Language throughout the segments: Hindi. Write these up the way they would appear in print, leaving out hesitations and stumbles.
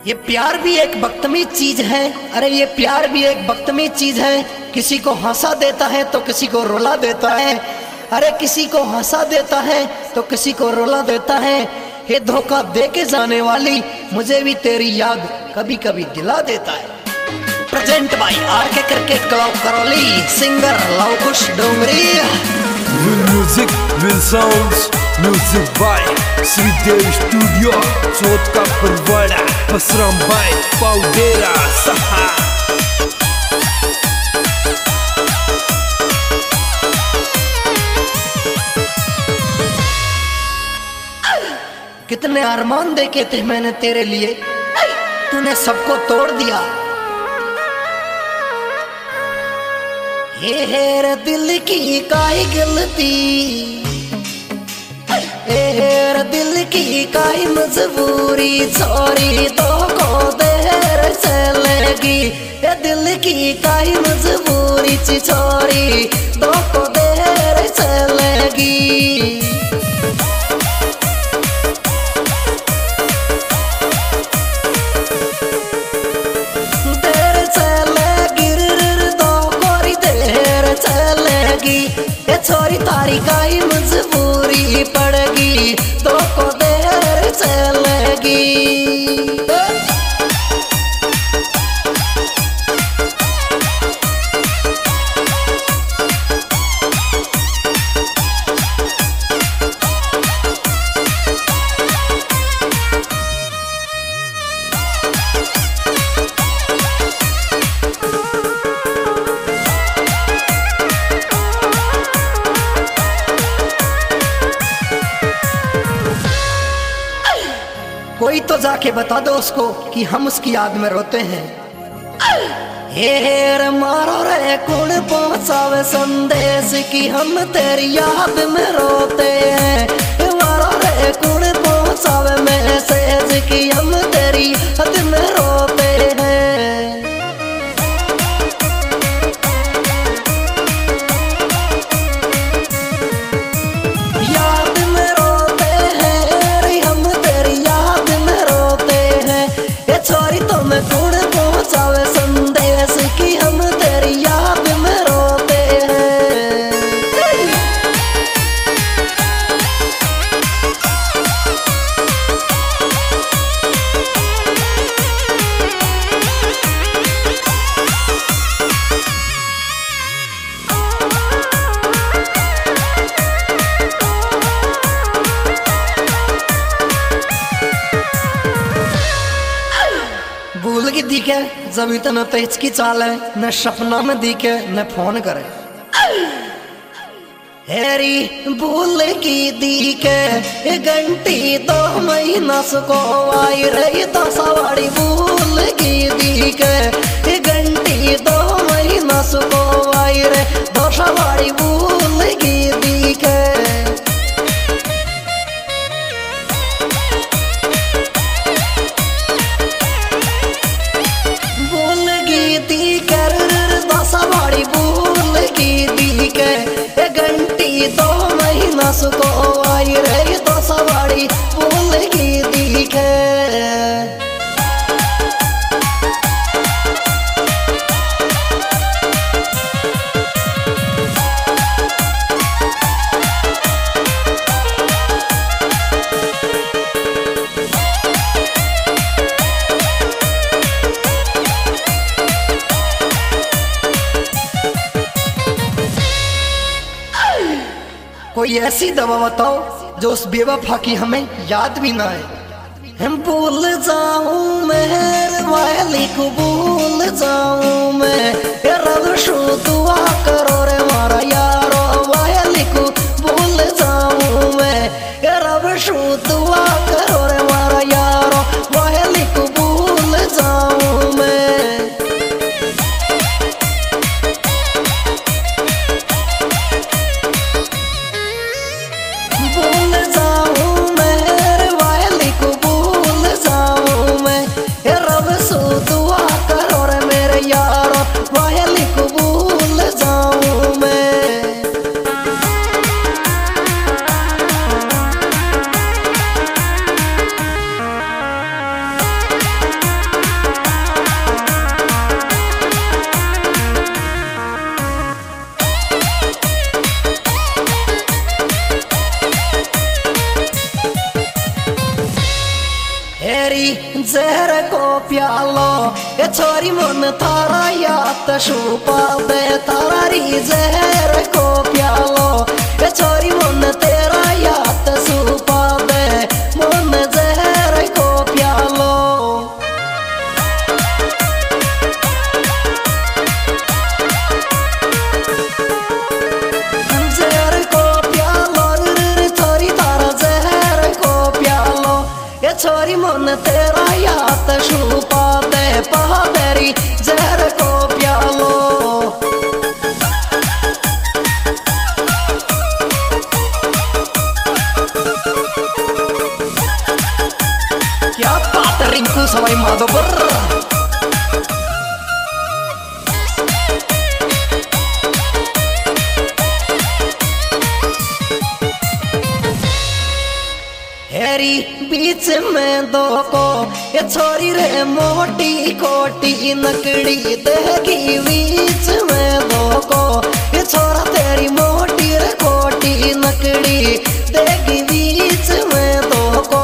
ये प्यार भी एक बदतमीज चीज है। अरे ये प्यार भी एक बदतमीज चीज है। किसी को हंसा देता है तो किसी को रुला देता है। अरे किसी को हंसा देता है तो किसी को रुला देता है। ये धोखा दे के जाने वाली मुझे भी तेरी याद कभी कभी दिला देता है। प्रेजेंट बाय आर के करके club Karauli, singer Luvkush Dongri. Will music, will sounds, music by Sridev Studio, Chot ka Parwada, Pasram by Paudera Saha। कितने अरमान देखे थे मैंने तेरे लिए, तूने सबको तोड़ दिया। ये दिल की काई गलती, ये दिल की काई मजबूरी, छोरी तो को देर चलेगी। ये दिल की काई मजबूरी, छोरी तो को देर चलेगी। ये छोरी तारी काई मजबूरी पड़ेगी तो को देर चलेगी। कोई तो जाके बता दो उसको कि हम उसकी याद में रोते हैं। हेर मारो रे कौन पहुंचावे संदेश कि हम तेरी याद में रोते हैं। मारो रे कौन पहुंचावे मैसेज कि हम तेरी याद में रोते हैं। छोरी तो मैं कौन पहुंचावे संदेश कि हम तेरी याद में रोते हैं। भूल की दिखे जब इतना तेज की चाल है, न सपना में दिखे न फोन करे। हेरी भूल की दिखे घंटी 2 महीना सुको आई रही तो सवारी। भूल की दिखे घंटी 2 महीना सुको आई रे तो सवारी। भूल की दिखे सवारी। भूल की दिखे घंटी 2 महीना सुको आई रे तो सवारी। भूल की दिखे कोई ऐसी दवा बताओ जो उस बेवफा की हमें याद भी ना आए। हम भूल जाऊं मेहर वाली को भूल जाऊं मैं। रब शो दुआ करो रे मारा यारो वाली को भूल जाऊं मैं। रब शो दुआ करो रे मारा यारो वाली को भूल जाऊं मैं। भूल जाऊं मेरे वाली को भूल जाऊं मैं। रब सो दुआ कर जहर को प्यालो ये छोरी मन थारा याद छुपा दे थारा री जहर को प्यालो ये छोरी मन तेरा याद छुपा दे मन जहर को प्यालो जहर को प्यालो छोरी थारा जहर को प्यालो ये छोरी मन तेरा याद छुपा दे पहाड़ी जहर को प्यालो क्या बात रिंकू सवाई माधोपुर हेरी बीच में दो को ये छोरी रे मोटी कोटी नकड़ी देगी बीच में दो को ये छोरा तेरी मोटी रे कोटी नकड़ी देगी बीच में दो को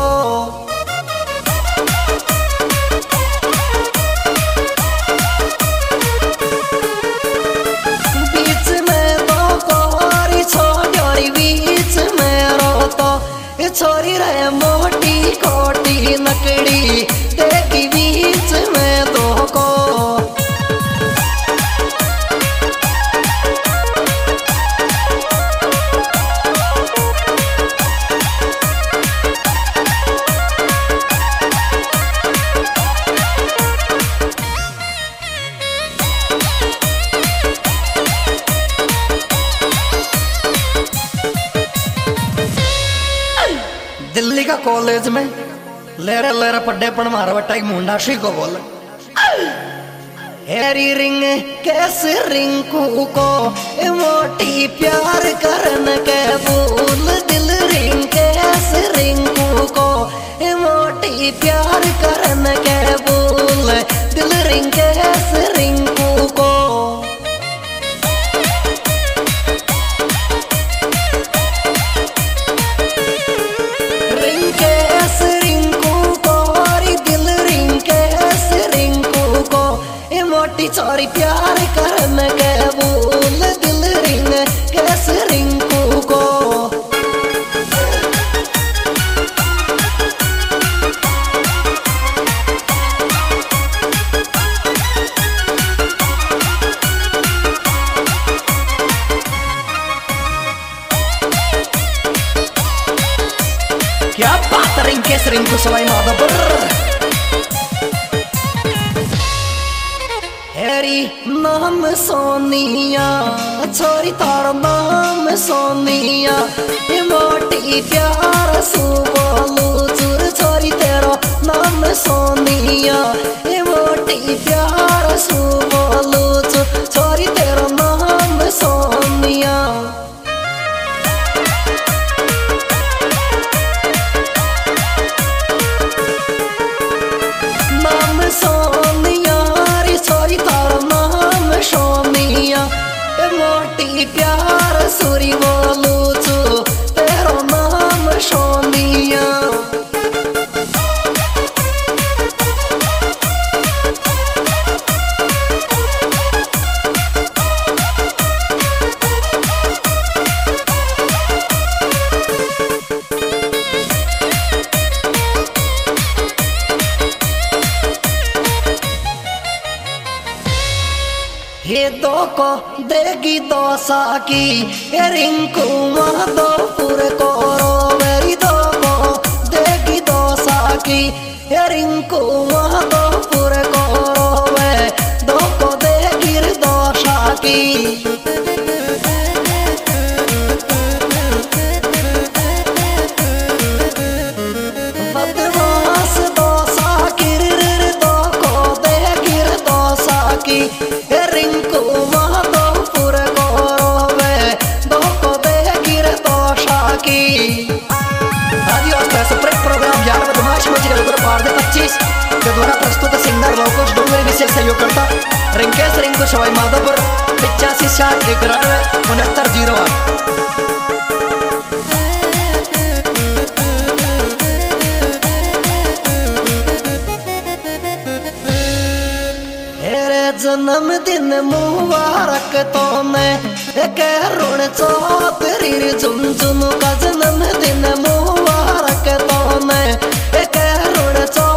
बीच में दो को हरी छोटी बीच में रो तो ये छोरी रे मोटी कोटी नकड़ी देगी बीच में दो को दिल्ली का कॉलेज में लेरे लेरे पड्डे पण मारवटा मुंडा शी को बोल हेरी रिंग कैसे रिंकू को ए मोटी प्यार करन के बोल दिल रिंग कैसे रिंकू को ए मोटी प्यार करन के बोल दिल रिंग कैसे रिंकू को मोटी छोरी प्यार करन के बोल दिल रिंग कैसे रिंकू को क्या बात रिंग कैसे रिंकू सवाई माधोपुर हेरी नाम सोनिया छोरी तार नाम सोनिया ये मोटी प्यार सु बोलू चूर छोरी तेरो नाम सोनिया ये मोटी प्यार सु बोलू चूर छोरी तेरो नाम सोनिया नाम सोनिया छोरी तारा नाम सोनिया ए मोटी प्यार सुरी बोलू चू तेरो नाम सोनिया ये दो को देगी दो साकी ये रिंकू माधोपुर को मेरी दो को देगी दो साकी ये रिंकू माधोपुर को दो को देगी दो साकी बदमाश दो साकी दो को देगी दो साकी रिंकू माधोपुर को रोवे दो को देगी रे दो शाकी आदिवासी सेपरेट प्रोग्राम 11 बदमाश में जिले पर 25 के द्वारा प्रस्तुत सिंगर लोकोश डोंगरी विशेष सहयोगकर्ता रिंकेश रिंकू सवाई माधोपुर 85 60 91 69 08 Music जन्मदिन मुबारक तोने एक रुण चौधरी झुनझुन का जन्मदिन मुबारक तोने एक रुण चौधरी